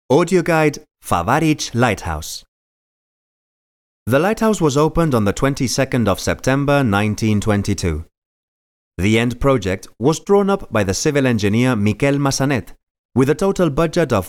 Audio guide Favarich Lighthouse. The lighthouse was opened on the 22nd of September 1922. The end project was drawn up by the civil engineer Miquel Massanet with a total budget of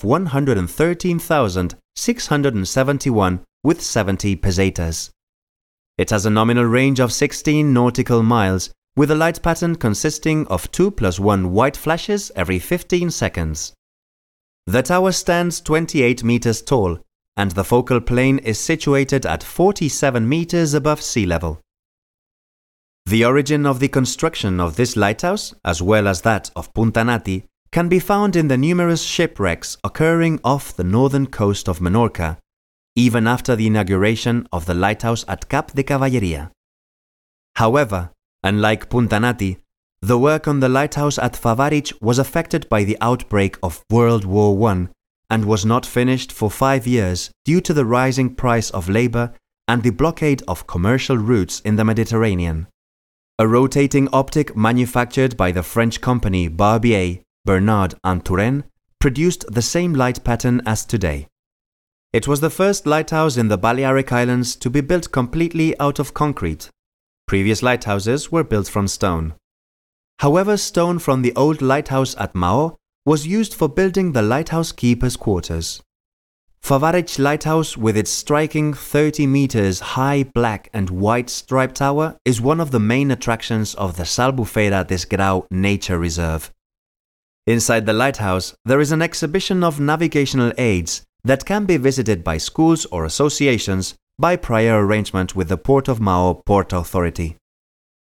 113,671 with 70 pesetas. It has a nominal range of 16 nautical miles with a light pattern consisting of 2 + 1 white flashes every 15 seconds. The tower stands 28 meters tall, and the focal plane is situated at 47 meters above sea level. The origin of the construction of this lighthouse, as well as that of Punta Nati, can be found in the numerous shipwrecks occurring off the northern coast of Menorca, even after the inauguration of the lighthouse at Cap de Cavalleria. However, unlike Punta Nati, the work on the lighthouse at Favarich was affected by the outbreak of World War I and was not finished for 5 years due to the rising price of labor and the blockade of commercial routes in the Mediterranean. A rotating optic manufactured by the French company Barbier, Bernard and Turenne produced the same light pattern as today. It was the first lighthouse in the Balearic Islands to be built completely out of concrete. Previous lighthouses were built from stone. However, stone from the old lighthouse at Maó was used for building the lighthouse keeper's quarters. Favarich Lighthouse, with its striking 30 meters high black and white striped tower, is one of the main attractions of the Albufeira des Grau Nature Reserve. Inside the lighthouse, there is an exhibition of navigational aids that can be visited by schools or associations by prior arrangement with the Port of Maó Port Authority.